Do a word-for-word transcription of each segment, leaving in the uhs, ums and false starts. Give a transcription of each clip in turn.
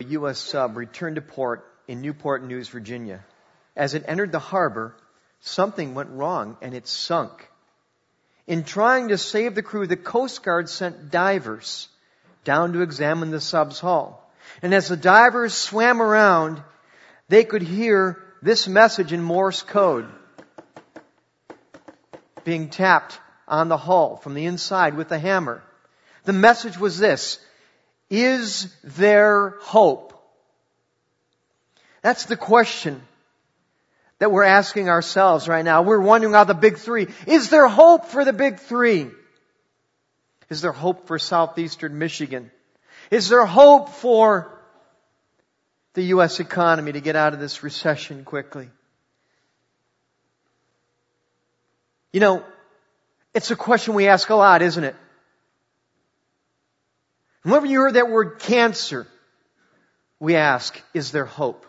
A U S sub returned to port in Newport News, Virginia. As it entered the harbor, something went wrong and it sunk. In trying to save the crew, the Coast Guard sent divers down to examine the sub's hull. And as the divers swam around, they could hear this message in Morse code being tapped on the hull from the inside with a hammer. The message was this: is there hope? That's the question that we're asking ourselves right now. We're wondering about the big three. Is there hope for the big three? Is there hope for southeastern Michigan? Is there hope for the U S economy to get out of this recession quickly? You know, it's a question we ask a lot, isn't it? Whenever you heard that word cancer, we ask, is there hope?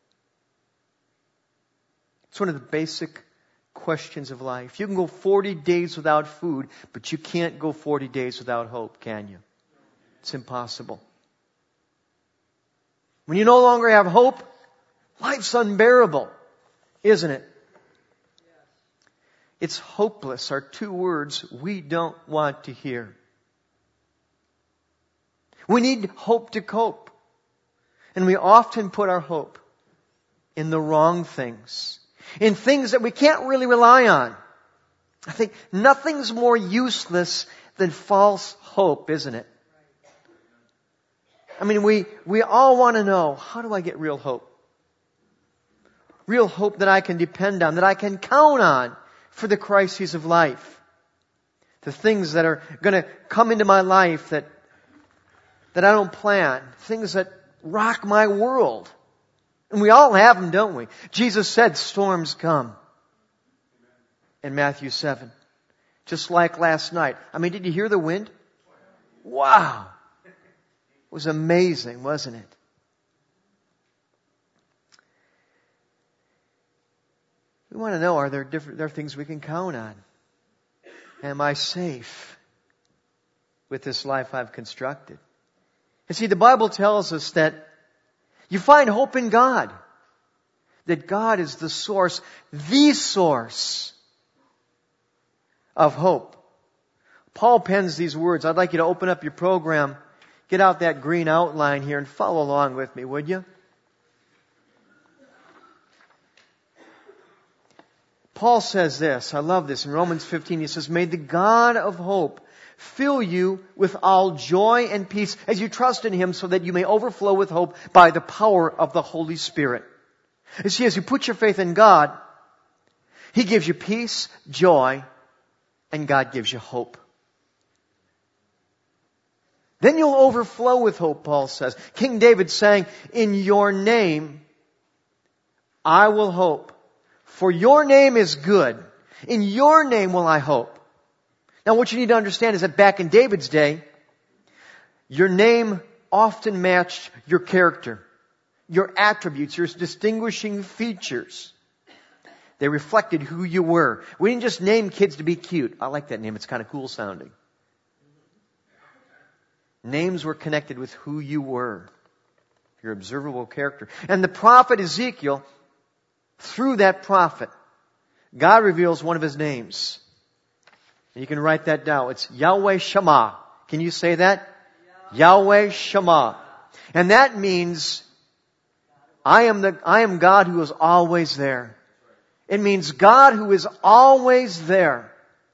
It's one of the basic questions of life. You can go forty days without food, but you can't go forty days without hope, can you? It's impossible. When you no longer have hope, life's unbearable, isn't it? It's hopeless are two words we don't want to hear. We need hope to cope. And we often put our hope in the wrong things. In things that we can't really rely on. I think nothing's more useless than false hope, isn't it? I mean, we, we all want to know, how do I get real hope? Real hope that I can depend on, that I can count on for the crises of life. The things that are going to come into my life that, that I don't plan. Things that rock my world. And we all have them, don't we? Jesus said storms come. In Matthew seven. Just like last night. I mean, did you hear the wind? Wow. It was amazing, wasn't it? We want to know, are there different, there are things we can count on? Am I safe with this life I've constructed? And see, the Bible tells us that you find hope in God. That God is the source, the source of hope. Paul pens these words. I'd like you to open up your program, get out that green outline here and follow along with me, would you? Paul says this, I love this, in Romans fifteen, he says, may the God of hope fill you with all joy and peace as you trust in Him, so that you may overflow with hope by the power of the Holy Spirit. You see, as you put your faith in God, He gives you peace, joy, and God gives you hope. Then you'll overflow with hope, Paul says. King David sang, in your name I will hope. For your name is good. In your name will I hope. Now what you need to understand is that back in David's day, your name often matched your character, your attributes, your distinguishing features. They reflected who you were. We didn't just name kids to be cute. I like that name. It's kind of cool sounding. Names were connected with who you were, your observable character. And the prophet Ezekiel, through that prophet, God reveals one of His names. And you can write that down. It's Yahweh Shammah. Can you say that? Yahweh Shammah. And that means, I am the, I am God who is always there. It means God who is always there.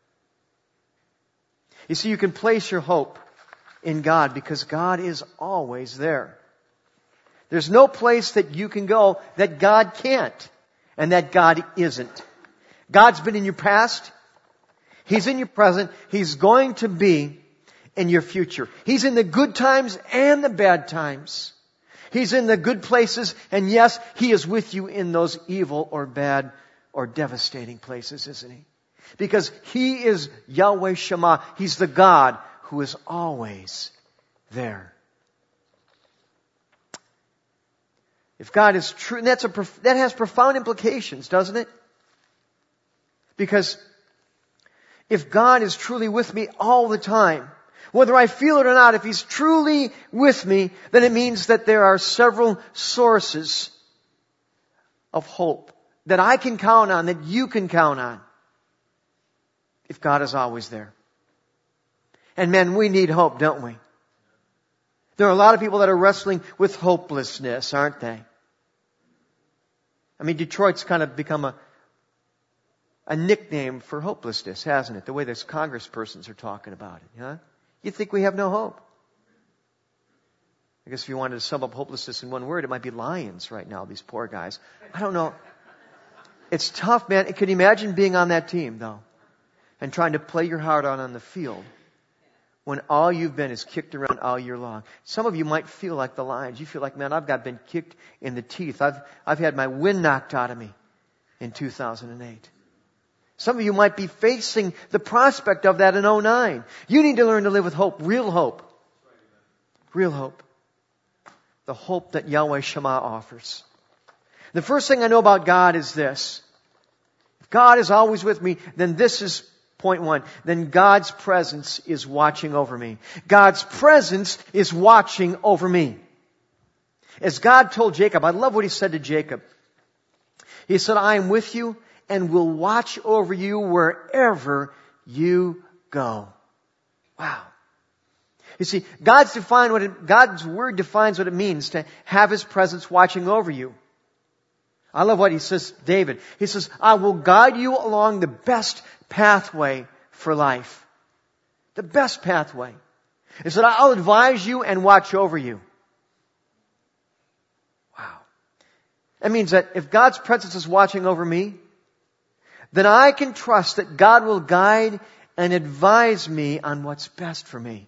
You see, you can place your hope in God because God is always there. There's no place that you can go that God can't and that God isn't. God's been in your past. He's in your present. He's going to be in your future. He's in the good times and the bad times. He's in the good places, and yes, He is with you in those evil or bad or devastating places, isn't He? Because He is Yahweh Shammah. He's the God who is always there. If God is true, and that's a, that has profound implications, doesn't it? Because if God is truly with me all the time, Whether I feel it or not, if He's truly with me, then it means that there are several sources of hope that I can count on, that you can count on, if God is always there. And men, we need hope, don't we? There are a lot of people that are wrestling with hopelessness, aren't they? I mean, Detroit's kind of become a, a nickname for hopelessness, hasn't it? The way those congresspersons are talking about it, huh? You think we have no hope? I guess if you wanted to sum up hopelessness in one word, it might be lions right now, these poor guys. I don't know. It's tough, man. Can you imagine being on that team, though? And trying to play your heart out on the field when all you've been is kicked around all year long. Some of you might feel like the Lions. You feel like, man, I've got been kicked in the teeth. I've, I've had my wind knocked out of me in two thousand eight. Some of you might be facing the prospect of that in oh nine. You need to learn to live with hope. Real hope. Real hope. The hope that Yahweh Shammah offers. The first thing I know about God is this. If God is always with me, then this is point one. Then God's presence is watching over me. God's presence is watching over me. As God told Jacob, I love what He said to Jacob. He said, I am with you and will watch over you wherever you go. Wow. You see, God's defined what it, God's Word defines what it means to have His presence watching over you. I love what He says, David. He says, I will guide you along the best pathway for life. The best pathway. He said, I'll advise you and watch over you. Wow. That means that if God's presence is watching over me, then I can trust that God will guide and advise me on what's best for me.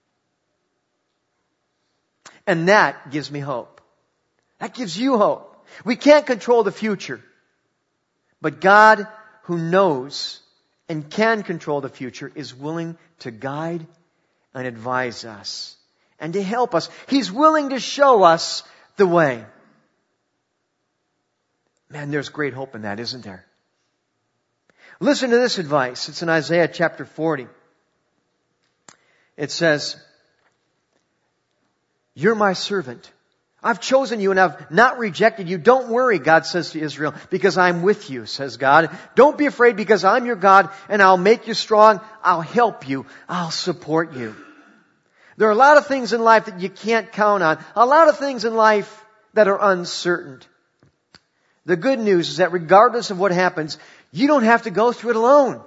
And that gives me hope. That gives you hope. We can't control the future. But God, who knows and can control the future, is willing to guide and advise us and to help us. He's willing to show us the way. Man, there's great hope in that, isn't there? Listen to this advice. It's in Isaiah chapter forty. It says, you're my servant. I've chosen you and I've not rejected you. Don't worry, God says to Israel, because I'm with you, says God. Don't be afraid because I'm your God and I'll make you strong. I'll help you. I'll support you. There are a lot of things in life that you can't count on. A lot of things in life that are uncertain. The good news is that regardless of what happens, you don't have to go through it alone.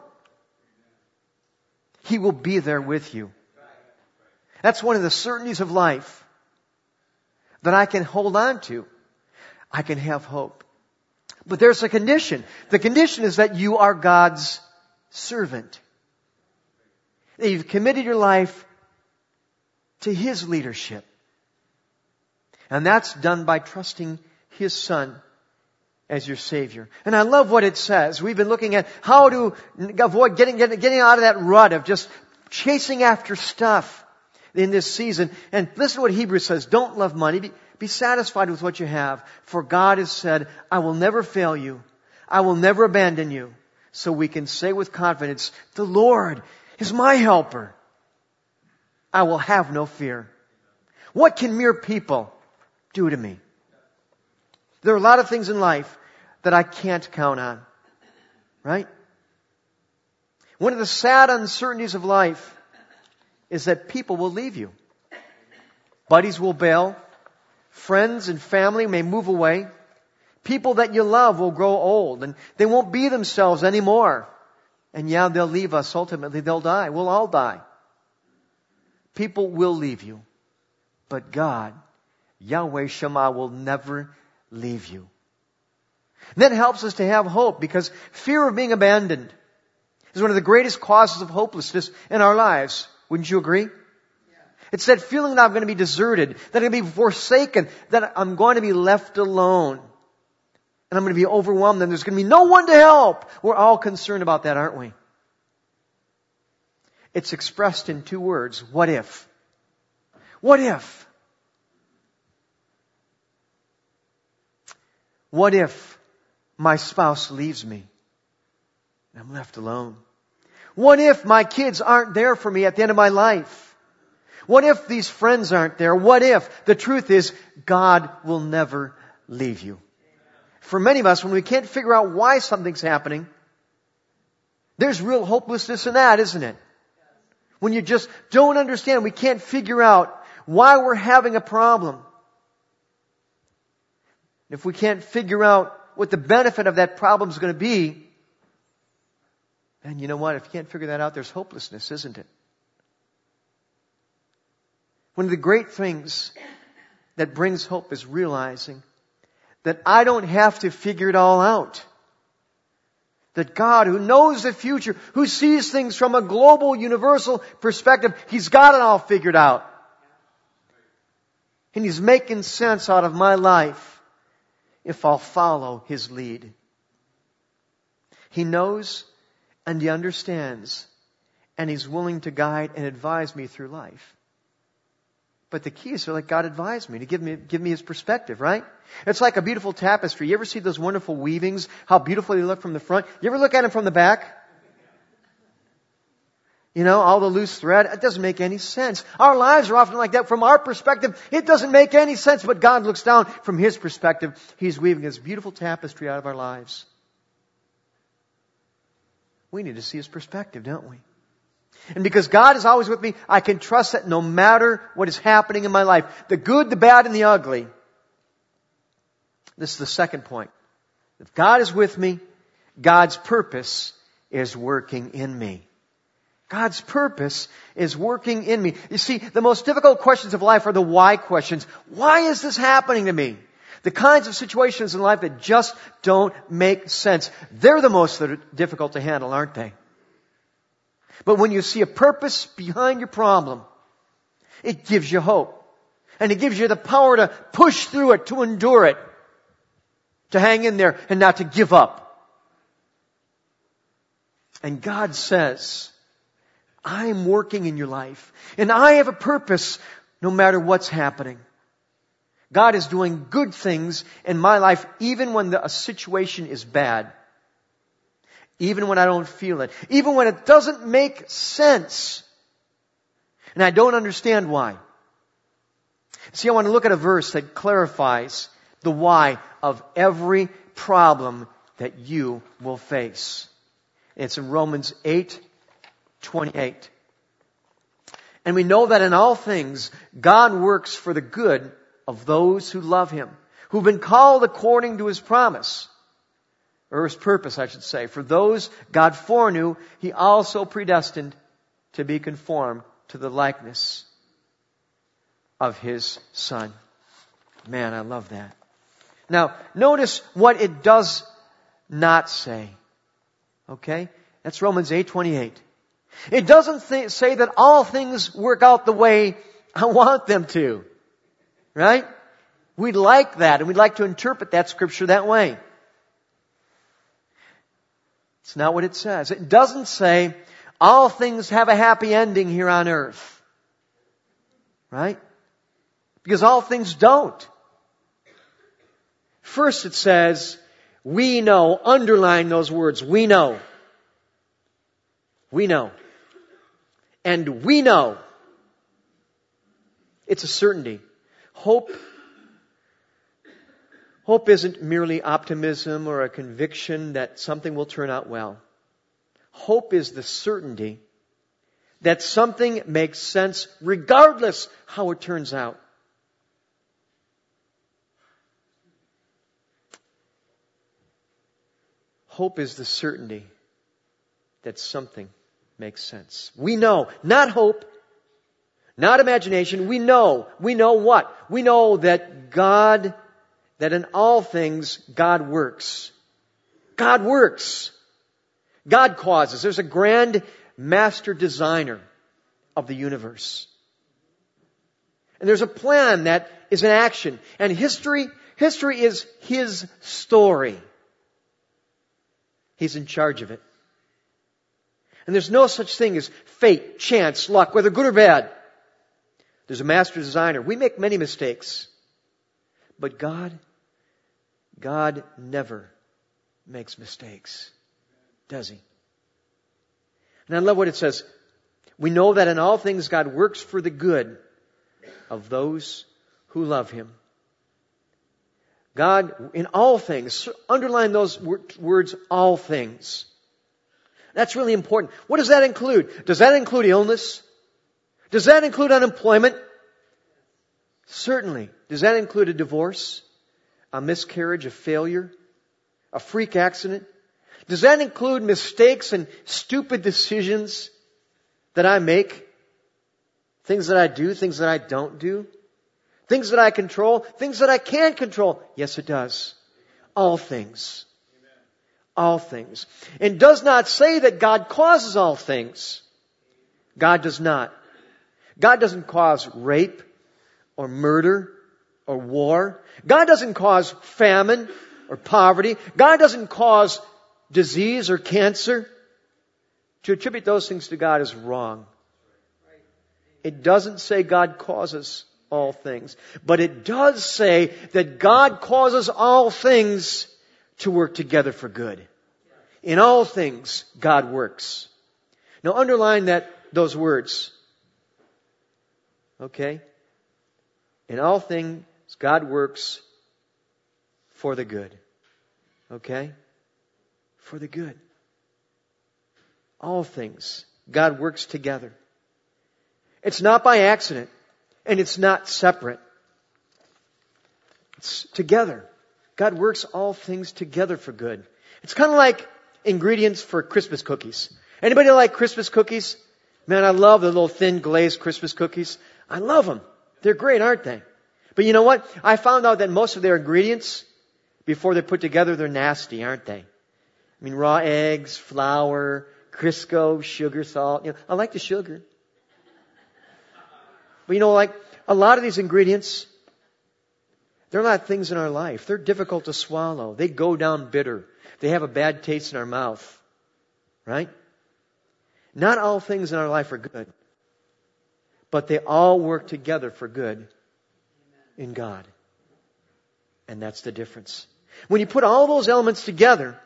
He will be there with you. That's one of the certainties of life that I can hold on to. I can have hope. But there's a condition. The condition is that you are God's servant. That you've committed your life to His leadership. And that's done by trusting His Son as your Savior. And I love what it says. We've been looking at how to avoid getting, getting, getting out of that rut of just chasing after stuff in this season. And listen to what Hebrews says. Don't love money. Be, be satisfied with what you have. For God has said, I will never fail you. I will never abandon you. So we can say with confidence, the Lord is my helper. I will have no fear. What can mere people do to me? There are a lot of things in life that I can't count on. Right? One of the sad uncertainties of life is that people will leave you. Buddies will bail. Friends and family may move away. People that you love will grow old and they won't be themselves anymore. And yeah, they'll leave us. Ultimately, they'll die. We'll all die. People will leave you. But God, Yahweh Shammah, will never leave you. And that helps us to have hope because fear of being abandoned is one of the greatest causes of hopelessness in our lives. Wouldn't you agree? Yeah. It's that feeling that I'm going to be deserted, that I'm going to be forsaken, that I'm going to be left alone. And I'm going to be overwhelmed and there's going to be no one to help. We're all concerned about that, aren't we? It's expressed in two words. What if? What if? What if my spouse leaves me and I'm left alone? What if my kids aren't there for me at the end of my life? What if these friends aren't there? What if? The truth is, God will never leave you. For many of us, when we can't figure out why something's happening, there's real hopelessness in that, isn't it? When you just don't understand, we can't figure out why we're having a problem. If we can't figure out what the benefit of that problem is going to be, then you know what? If you can't figure that out, there's hopelessness, isn't it? One of the great things that brings hope is realizing that I don't have to figure it all out. That God, who knows the future, who sees things from a global, universal perspective, He's got it all figured out. And He's making sense out of my life if I'll follow His lead. He knows and He understands, and He's willing to guide and advise me through life. But the key is to let God advise me, to give me, give me His perspective, right? It's like a beautiful tapestry. You ever see those wonderful weavings? How beautiful they look from the front? You ever look at them from the back? You know, all the loose thread. It doesn't make any sense. Our lives are often like that. From our perspective, it doesn't make any sense. But God looks down from His perspective. He's weaving this beautiful tapestry out of our lives. We need to see His perspective, don't we? And because God is always with me, I can trust that no matter what is happening in my life, the good, the bad, and the ugly. This is the second point. If God is with me, God's purpose is working in me. God's purpose is working in me. You see, the most difficult questions of life are the why questions. Why is this happening to me? The kinds of situations in life that just don't make sense. They're the most difficult to handle, aren't they? But when you see a purpose behind your problem, it gives you hope. And it gives you the power to push through it, to endure it, to hang in there and not to give up. And God says, I'm working in your life. And I have a purpose no matter what's happening. God is doing good things in my life even when the, a situation is bad. Even when I don't feel it. Even when it doesn't make sense. And I don't understand why. See, I want to look at a verse that clarifies the why of every problem that you will face. It's in Romans eight twenty-eight. And we know that in all things, God works for the good of those who love Him, who've been called according to His promise. Or His purpose, I should say. For those God foreknew, He also predestined to be conformed to the likeness of His Son. Man, I love that. Now, notice what it does not say. Okay? That's Romans eight twenty-eight. It doesn't th- say that all things work out the way I want them to. Right? We'd like that, and we'd like to interpret that scripture that way. It's not what it says. It doesn't say all things have a happy ending here on earth. Right? Because all things don't. First it says, we know, underline those words, we know. We know. And we know. It's a certainty. Hope Hope isn't merely optimism or a conviction that something will turn out well. Hope is the certainty that something makes sense regardless how it turns out. Hope is the certainty that something makes sense. We know, not hope, not imagination. We know. We know what? We know that God That in all things, God works. God works. God causes. There's a grand master designer of the universe. And there's a plan that is in action. And history, history is His story. He's in charge of it. And there's no such thing as fate, chance, luck, whether good or bad. There's a master designer. We make many mistakes. But God, God never makes mistakes, does He? And I love what it says. We know that in all things God works for the good of those who love Him. God, in all things, underline those words, all things. That's really important. What does that include? Does that include illness? Does that include unemployment? Certainly. Does that include a divorce? A miscarriage, a failure? A freak accident? Does that include mistakes and stupid decisions that I make? Things that I do, things that I don't do? Things that I control, things that I can't control? Yes, it does. All things. All things. And does not say that God causes all things. God does not. God doesn't cause rape or murder or war. God doesn't cause famine or poverty. God doesn't cause disease or cancer. To attribute those things to God is wrong. It doesn't say God causes all things. But it does say that God causes all things to work together for good. In all things, God works. Now underline that, those words. Okay? In all things, God works for the good. Okay? For the good. All things, God works together. It's not by accident. And it's not separate. It's together. God works all things together for good. It's kind of like ingredients for Christmas cookies. Anybody like Christmas cookies? Man, I love the little thin glazed Christmas cookies. I love them. They're great, aren't they? But you know what? I found out that most of their ingredients, before they're put together, they're nasty, aren't they? I mean, raw eggs, flour, Crisco, sugar, salt. You know, I like the sugar. But you know, like a lot of these ingredients, they're not things in our life. They're difficult to swallow. They go down bitter. They have a bad taste in our mouth. Right? Not all things in our life are good. But they all work together for good in God. And that's the difference. When you put all those elements together,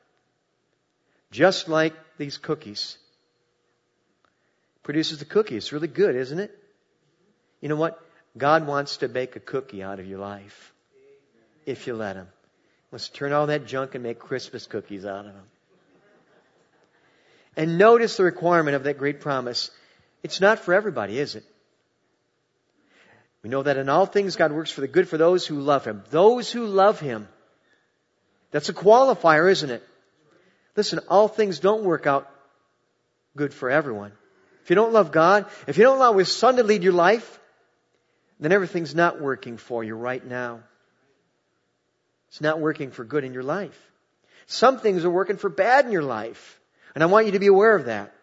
just like these cookies, produces the cookie. It's really good, isn't it? You know what? God wants to bake a cookie out of your life. If you let Him. Let's turn all that junk and make Christmas cookies out of them. And notice the requirement of that great promise. It's not for everybody, is it? We know that in all things God works for the good for those who love Him. Those who love Him. That's a qualifier, isn't it? Listen, all things don't work out good for everyone. If you don't love God, if you don't allow His Son to lead your life, then everything's not working for you right now. It's not working for good in your life. Some things are working for bad in your life. And I want you to be aware of that.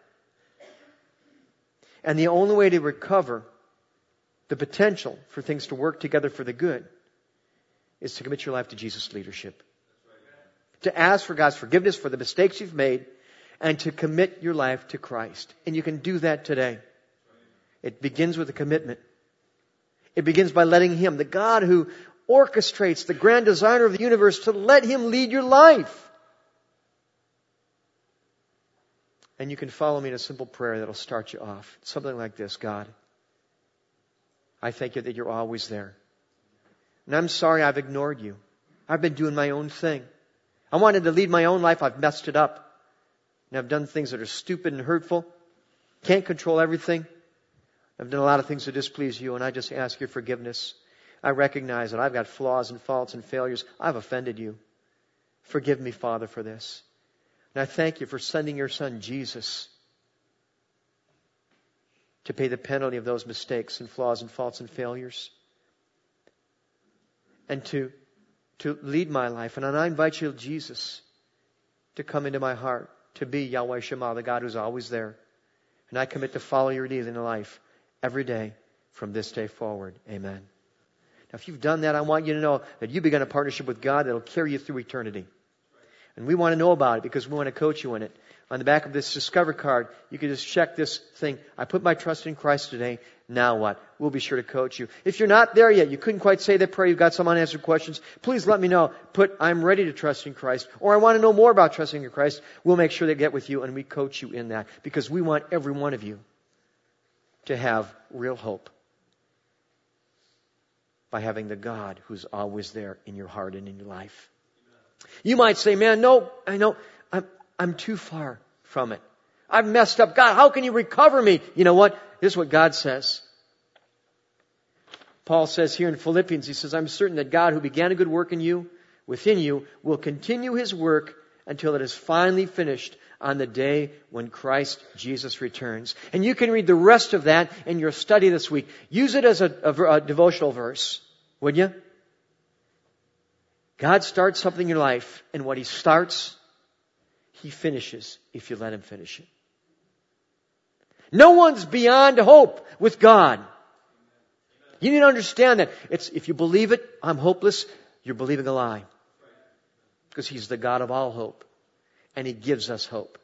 And the only way to recover the potential for things to work together for the good is to commit your life to Jesus' leadership. To ask for God's forgiveness for the mistakes you've made and to commit your life to Christ. And you can do that today. It begins with a commitment. It begins by letting Him, the God who orchestrates, the grand designer of the universe, to let Him lead your life. And you can follow me in a simple prayer that'll start you off. Something like this. God, I thank You that You're always there. And I'm sorry I've ignored You. I've been doing my own thing. I wanted to lead my own life. I've messed it up. And I've done things that are stupid and hurtful. Can't control everything. I've done a lot of things to displease You, and I just ask Your forgiveness. I recognize that I've got flaws and faults and failures. I've offended You. Forgive me, Father, for this. And I thank You for sending Your Son, Jesus, to pay the penalty of those mistakes and flaws and faults and failures. And to, to lead my life. And I invite You, Jesus, to come into my heart, to be Yahweh Shema, the God who's always there. And I commit to follow Your lead in life every day from this day forward. Amen. Now, if you've done that, I want you to know that you begun a partnership with God that will carry you through eternity. And we want to know about it because we want to coach you in it. On the back of this Discover card, you can just check this thing. I put my trust in Christ today. Now what? We'll be sure to coach you. If you're not there yet, you couldn't quite say that prayer, you've got some unanswered questions, please let me know. Put, I'm ready to trust in Christ. Or I want to know more about trusting in Christ. We'll make sure to get with you and we coach you in that. Because we want every one of you to have real hope? By having the God who's always there in your heart and in your life. You might say, man, no, I know, I'm, I'm too far from it. I've messed up. God, how can you recover me? You know what? Here's what God says. Paul says here in Philippians, he says, I'm certain that God who began a good work in you, within you, will continue His work until it is finally finished on the day when Christ Jesus returns. And you can read the rest of that in your study this week. Use it as a, a, a devotional verse, would you? God starts something in your life, and what He starts, He finishes if you let Him finish it. No one's beyond hope with God. You need to understand that. It's, if you believe it, I'm hopeless, you're believing a lie. Because He's the God of all hope. And He gives us hope.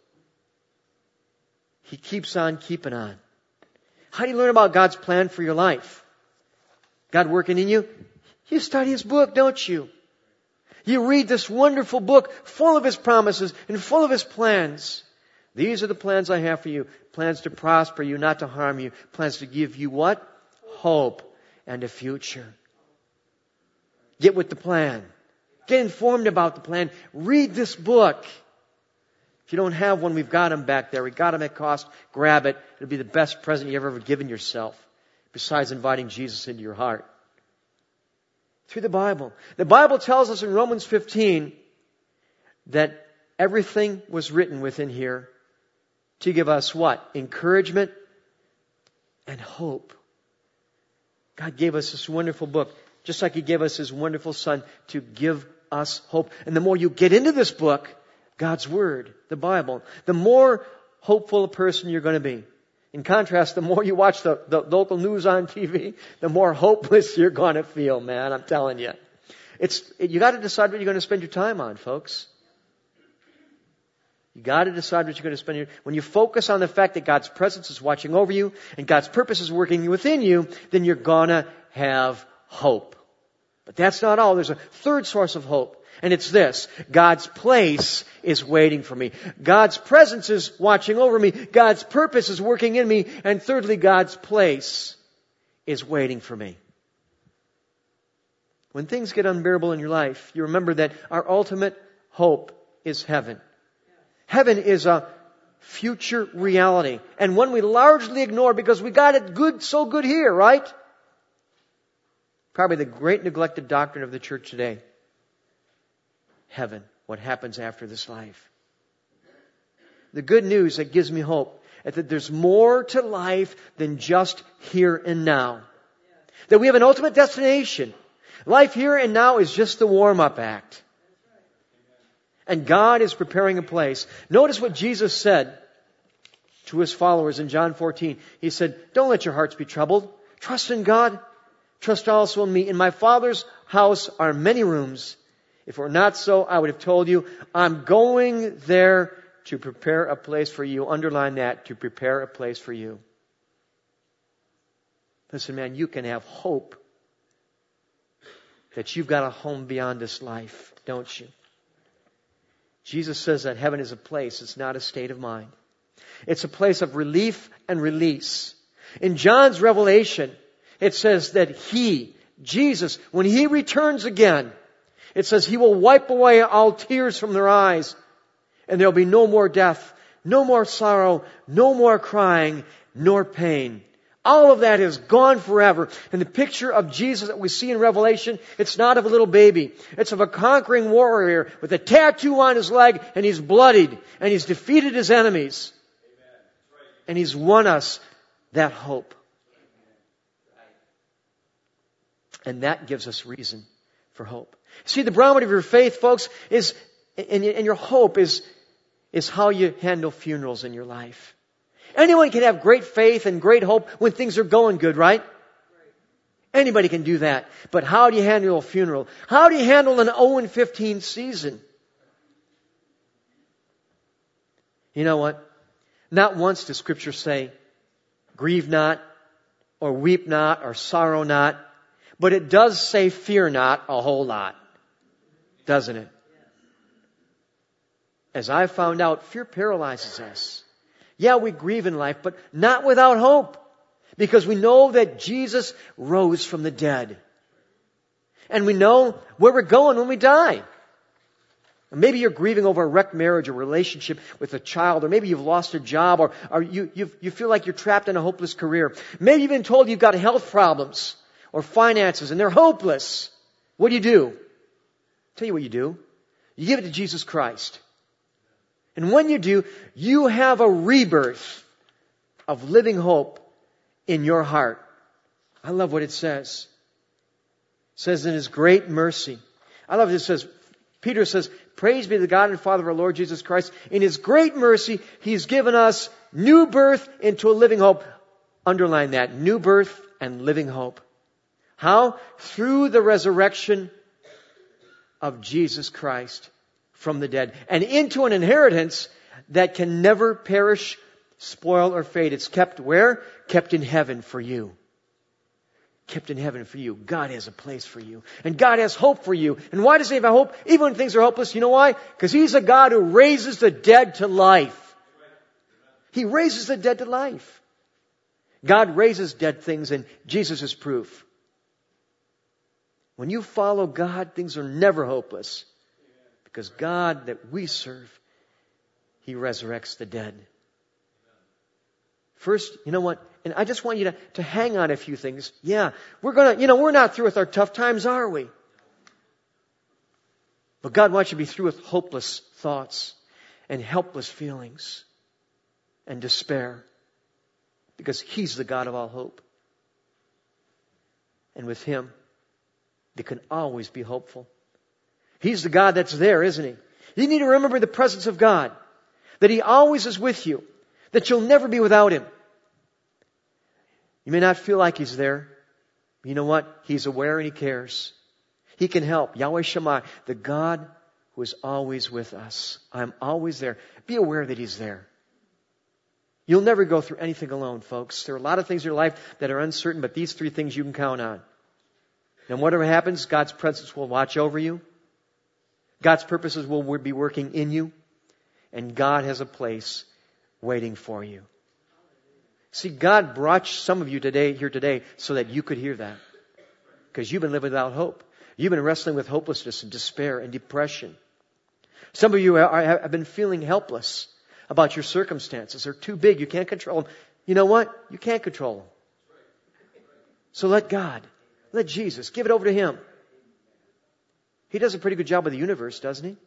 He keeps on keeping on. How do you learn about God's plan for your life? God working in you? You study His book, don't you? You read this wonderful book full of His promises and full of His plans. These are the plans I have for you. Plans to prosper you, not to harm you. Plans to give you what? Hope and a future. Get with the plan. Get informed about the plan. Read this book. If you don't have one, we've got them back there. We got them at cost. Grab it. It'll be the best present you've ever given yourself. Besides inviting Jesus into your heart. Through the Bible. The Bible tells us in Romans fifteen that everything was written within here to give us what? Encouragement and hope. God gave us this wonderful book, just like He gave us His wonderful Son to give us hope. And the more you get into this book, God's Word, the Bible, the more hopeful a person you're going to be. In contrast, the more you watch the, the local news on T V, the more hopeless you're going to feel, man. I'm telling you. It's, you got to decide what you're going to spend your time on, folks. You got to decide what you're going to spend your, when you focus on the fact that God's presence is watching over you and God's purpose is working within you, then you're going to have hope. But that's not all. There's a third source of hope. And it's this. God's place is waiting for me. God's presence is watching over me. God's purpose is working in me. And thirdly, God's place is waiting for me. When things get unbearable in your life, you remember that our ultimate hope is heaven. Heaven is a future reality. And one we largely ignore because we got it good, so good here, right? Probably the great neglected doctrine of the church today. Heaven, what happens after this life. The good news that gives me hope is that there's more to life than just here and now. That we have an ultimate destination. Life here and now is just the warm-up act. And God is preparing a place. Notice what Jesus said to His followers in John fourteen. He said, don't let your hearts be troubled. Trust in God. Trust also in me. In my Father's house are many rooms. If it were not so, I would have told you, I'm going there to prepare a place for you. Underline that, to prepare a place for you. Listen, man, you can have hope that you've got a home beyond this life, don't you? Jesus says that heaven is a place. It's not a state of mind. It's a place of relief and release. In John's revelation, it says that He, Jesus, when He returns again, it says He will wipe away all tears from their eyes. And there'll be no more death, no more sorrow, no more crying, nor pain. All of that is gone forever. And the picture of Jesus that we see in Revelation, it's not of a little baby. It's of a conquering warrior with a tattoo on his leg, and he's bloodied, and he's defeated his enemies. And He's won us that hope. And that gives us reason for hope. See, the barometer of your faith, folks, is, and your hope is, is how you handle funerals in your life. Anyone can have great faith and great hope when things are going good, right? Anybody can do that. But how do you handle a funeral? How do you handle an oh and fifteen season? You know what? Not once does Scripture say, grieve not, or weep not, or sorrow not. But it does say fear not a whole lot. Doesn't it? As I found out, fear paralyzes us. Yeah, we grieve in life, but not without hope. Because we know that Jesus rose from the dead. And we know where we're going when we die. Maybe you're grieving over a wrecked marriage or relationship with a child, or maybe you've lost a job, or, or you, you you feel like you're trapped in a hopeless career. Maybe you've been told you've got health problems or finances and they're hopeless. What do you do? I'll tell you what you do. You give it to Jesus Christ. And when you do, you have a rebirth of living hope in your heart. I love what it says. It says in His great mercy. I love what it says. Peter says, praise be to the God and Father of our Lord Jesus Christ. In His great mercy, He's given us new birth into a living hope. Underline that. New birth and living hope. How? Through the resurrection of Jesus Christ from the dead. And into an inheritance that can never perish, spoil, or fade. It's kept where? Kept in heaven for you. Kept in heaven for you. God has a place for you. And God has hope for you. And why does He have hope? Even when things are hopeless, you know why? Because He's a God who raises the dead to life. He raises the dead to life. God raises dead things, and Jesus is proof. When you follow God, things are never hopeless. Because God that we serve, He resurrects the dead. First, you know what? And I just want you to, to hang on a few things. Yeah, we're gonna, you know, we're not through with our tough times, are we? But God wants you to be through with hopeless thoughts and helpless feelings and despair. Because He's the God of all hope. And with Him, they can always be hopeful. He's the God that's there, isn't He? You need to remember the presence of God. That He always is with you. That you'll never be without Him. You may not feel like He's there. But you know what? He's aware and He cares. He can help. Yahweh Shammah, the God who is always with us. I'm always there. Be aware that He's there. You'll never go through anything alone, folks. There are a lot of things in your life that are uncertain, but these three things you can count on. And whatever happens, God's presence will watch over you. God's purposes will be working in you. And God has a place waiting for you. See, God brought some of you today here today so that you could hear that. Because you've been living without hope. You've been wrestling with hopelessness and despair and depression. Some of you are, have been feeling helpless about your circumstances. They're too big. You can't control them. You know what? You can't control them. So let God, let Jesus, give it over to Him. He does a pretty good job with the universe, doesn't He?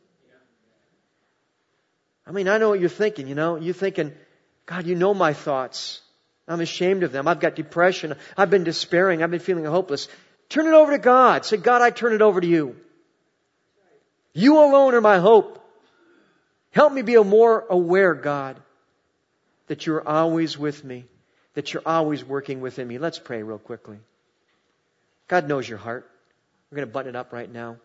I mean, I know what you're thinking, you know. You're thinking, God, you know my thoughts. I'm ashamed of them. I've got depression. I've been despairing. I've been feeling hopeless. Turn it over to God. Say, God, I turn it over to You. You alone are my hope. Help me be a more aware, God, that You're always with me, that You're always working within me. Let's pray real quickly. God knows your heart. We're going to button it up right now.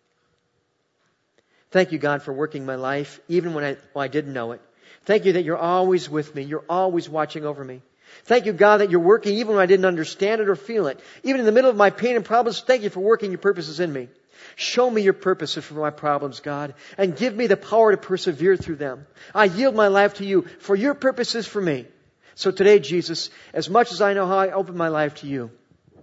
Thank You, God, for working my life, even when I, when I didn't know it. Thank You that You're always with me. You're always watching over me. Thank You, God, that You're working even when I didn't understand it or feel it. Even in the middle of my pain and problems, thank You for working Your purposes in me. Show me Your purposes for my problems, God, and give me the power to persevere through them. I yield my life to You for Your purposes for me. So today, Jesus, as much as I know how, I open my life to You.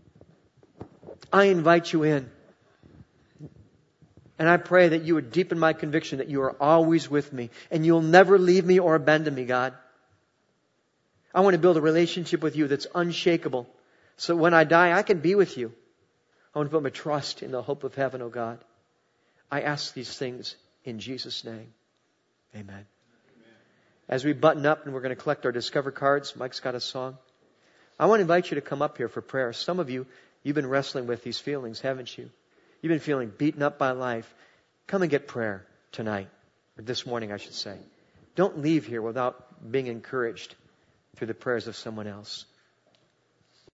I invite You in. And I pray that You would deepen my conviction that You are always with me and You'll never leave me or abandon me, God. I want to build a relationship with You that's unshakable. So when I die, I can be with You. I want to put my trust in the hope of heaven, oh God. I ask these things in Jesus' name. Amen. Amen. As we button up and we're going to collect our Discover cards, Mike's got a song. I want to invite you to come up here for prayer. Some of you, you've been wrestling with these feelings, haven't you? You've been feeling beaten up by life. Come and get prayer tonight, or this morning, I should say. Don't leave here without being encouraged through the prayers of someone else.